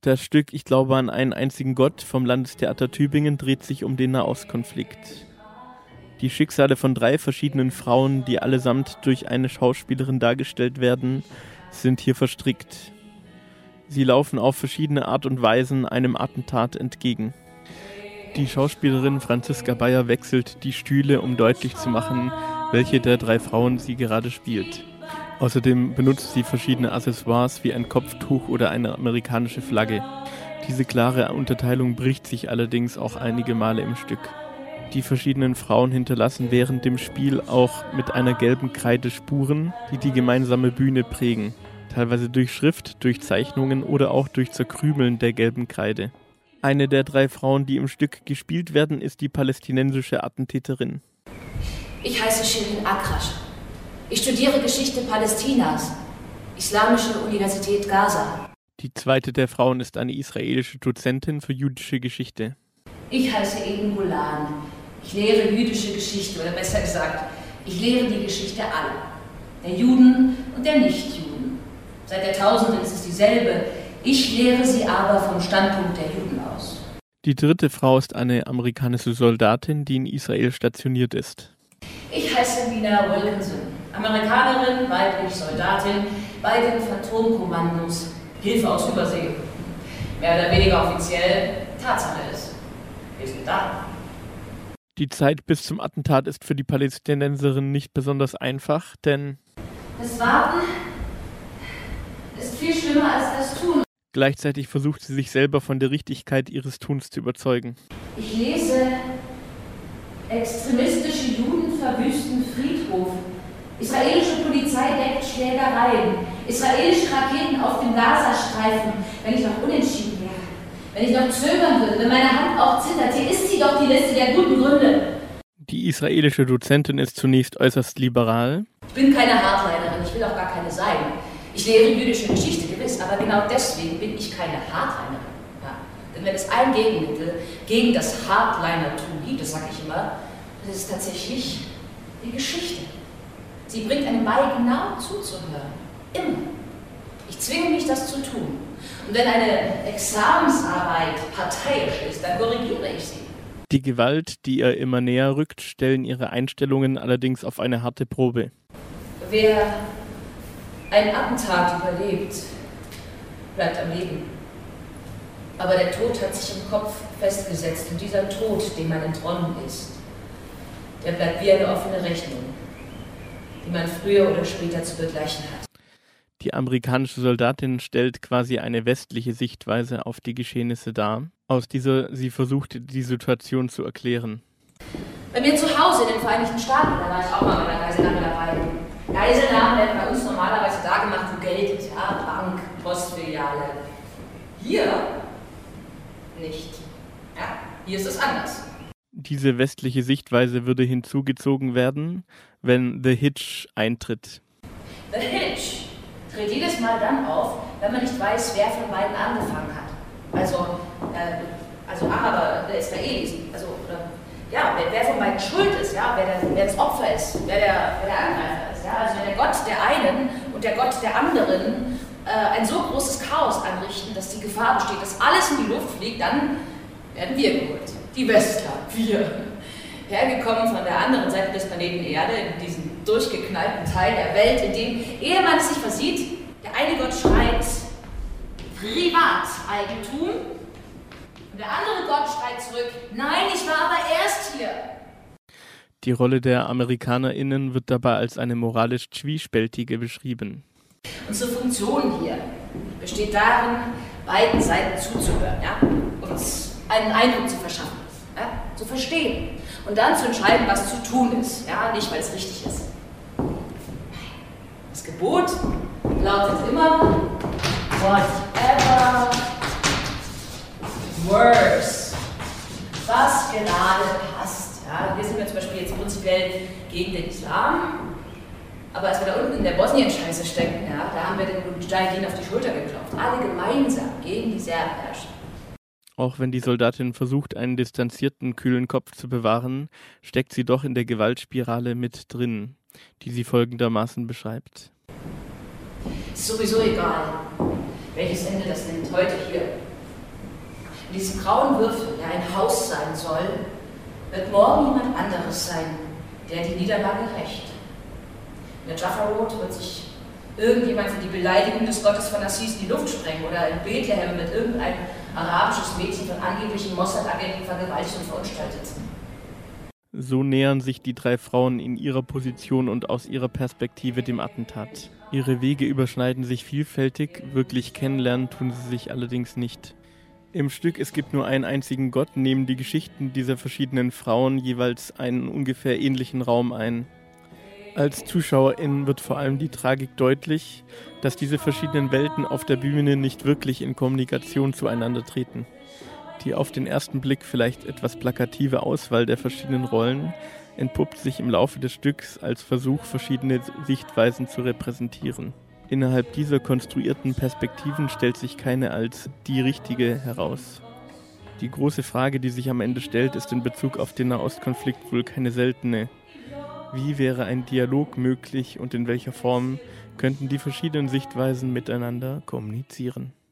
Das Stück Ich glaube an einen einzigen Gott vom Landestheater Tübingen dreht sich um den Nahostkonflikt. Die Schicksale von 3 verschiedenen Frauen, die allesamt durch eine Schauspielerin dargestellt werden, sind hier verstrickt. Sie laufen auf verschiedene Art und Weisen einem Attentat entgegen. Die Schauspielerin Franziska Beyer wechselt die Stühle, um deutlich zu machen, welche der 3 Frauen sie gerade spielt. Außerdem benutzt sie verschiedene Accessoires wie ein Kopftuch oder eine amerikanische Flagge. Diese klare Unterteilung bricht sich allerdings auch einige Male im Stück. Die verschiedenen Frauen hinterlassen während dem Spiel auch mit einer gelben Kreide Spuren, die die gemeinsame Bühne prägen. Teilweise durch Schrift, durch Zeichnungen oder auch durch Zerkrümeln der gelben Kreide. Eine der 3 Frauen, die im Stück gespielt werden, ist die palästinensische Attentäterin. Ich heiße Shirin Akrash. Ich studiere Geschichte Palästinas, Islamische Universität Gaza. Die zweite der Frauen ist eine israelische Dozentin für jüdische Geschichte. Ich heiße Eden Golan. Ich lehre jüdische Geschichte, oder besser gesagt, ich lehre die Geschichte aller. Der Juden und der Nichtjuden. Seit Jahrtausenden ist es dieselbe. Ich lehre sie aber vom Standpunkt der Juden aus. Die dritte Frau ist eine amerikanische Soldatin, die in Israel stationiert ist. Ich heiße Mina Wilkinson. Amerikanerin, weiblich Soldatin bei den Phantomkommandos. Hilfe aus Übersee. Mehr oder weniger offiziell Tatsache ist. Wir sind da. Die Zeit bis zum Attentat ist für die Palästinenserin nicht besonders einfach, denn das Warten ist viel schlimmer als das Tun. Gleichzeitig versucht sie sich selber von der Richtigkeit ihres Tuns zu überzeugen. Ich lese: Extremistische Juden verwüsten Friedhof. Israelische Polizei deckt Schlägereien. Israelische Raketen auf dem Gazastreifen. Wenn ich noch unentschieden wäre, wenn ich noch zögern würde, wenn meine Hand auch zittert, hier ist sie doch, die Liste der guten Gründe. Die israelische Dozentin ist zunächst äußerst liberal. Ich bin keine Hardlinerin, ich will auch gar keine sein. Ich lehre jüdische Geschichte, gewiss, aber genau deswegen bin ich keine Hardlinerin. Ja. Denn wenn es ein Gegenmittel gegen das Hardlinertum gibt, das sage ich immer, das ist tatsächlich die Geschichte. Sie bringt einem bei, genau zuzuhören. Immer. Ich zwinge mich, das zu tun. Und wenn eine Examensarbeit parteiisch ist, dann korrigiere ich sie. Die Gewalt, die ihr immer näher rückt, stellen ihre Einstellungen allerdings auf eine harte Probe. Wer ein Attentat überlebt, bleibt am Leben. Aber der Tod hat sich im Kopf festgesetzt und dieser Tod, dem man entronnen ist, der bleibt wie eine offene Rechnung, die man früher oder später zu begleichen hat. Die amerikanische Soldatin stellt quasi eine westliche Sichtweise auf die Geschehnisse dar. Aus dieser sie versucht, die Situation zu erklären. Bei mir zu Hause in den Vereinigten Staaten, da war ich auch mal bei der Geiselnahme dabei. Geiselnahmen werden bei uns normalerweise da gemacht, wo Geld ist, ja, Bank, Postfiliale. Hier nicht. Ja, hier ist es anders. Diese westliche Sichtweise würde hinzugezogen werden, wenn The Hitch eintritt. The Hitch tritt jedes Mal dann auf, wenn man nicht weiß, wer von beiden angefangen hat. Also Araber, der Israelis, wer von beiden schuld ist, ja, wer das Opfer ist, wer der Angreifer ist. Ja, also wenn der Gott der einen und der Gott der anderen ein so großes Chaos anrichten, dass die Gefahr besteht, dass alles in die Luft fliegt, dann werden wir geholt. Die Westler, wir. Hergekommen von der anderen Seite des Planeten Erde, in diesem durchgeknallten Teil der Welt, in dem, ehe man es sich versieht, der eine Gott schreit Privateigentum und der andere Gott schreit zurück, nein, ich war aber erst hier. Die Rolle der AmerikanerInnen wird dabei als eine moralisch zwiespältige beschrieben. Unsere Funktion hier besteht darin, beiden Seiten zuzuhören, ja? Uns einen Eindruck zu verschaffen, ja? Zu verstehen und dann zu entscheiden, was zu tun ist, ja? Nicht, weil es richtig ist. Das Gebot lautet immer, whatever works, was gerade passt. Ja? Wir sind ja zum Beispiel jetzt prinzipiell gegen den Islam. Aber als wir da unten in der Bosnien-Scheiße stecken, ja, da haben wir den Mujahideen auf die Schulter geklopft. Alle gemeinsam gegen die Serbherrscher. Auch wenn die Soldatin versucht, einen distanzierten, kühlen Kopf zu bewahren, steckt sie doch in der Gewaltspirale mit drin, die sie folgendermaßen beschreibt. Ist sowieso egal, welches Ende das nimmt. Heute hier in diesem grauen Würfel, der ein Haus sein soll, wird morgen jemand anderes sein, der die Niederlage rächt. In der Jaffa Road wird sich irgendjemand für die Beleidigung des Gottes von Assis in die Luft sprengen oder in Bethlehem mit irgendein arabisches Mädchen von angeblichen Mossad-Agenten vergewaltigt und verunstaltet. So nähern sich die 3 Frauen in ihrer Position und aus ihrer Perspektive dem Attentat. Ihre Wege überschneiden sich vielfältig, wirklich kennenlernen tun sie sich allerdings nicht. Im Stück Es gibt nur einen einzigen Gott nehmen die Geschichten dieser verschiedenen Frauen jeweils einen ungefähr ähnlichen Raum ein. Als Zuschauerin wird vor allem die Tragik deutlich, dass diese verschiedenen Welten auf der Bühne nicht wirklich in Kommunikation zueinander treten. Die auf den ersten Blick vielleicht etwas plakative Auswahl der verschiedenen Rollen entpuppt sich im Laufe des Stücks als Versuch, verschiedene Sichtweisen zu repräsentieren. Innerhalb dieser konstruierten Perspektiven stellt sich keine als die richtige heraus. Die große Frage, die sich am Ende stellt, ist in Bezug auf den Nahostkonflikt wohl keine seltene. Wie wäre ein Dialog möglich und in welcher Form könnten die verschiedenen Sichtweisen miteinander kommunizieren?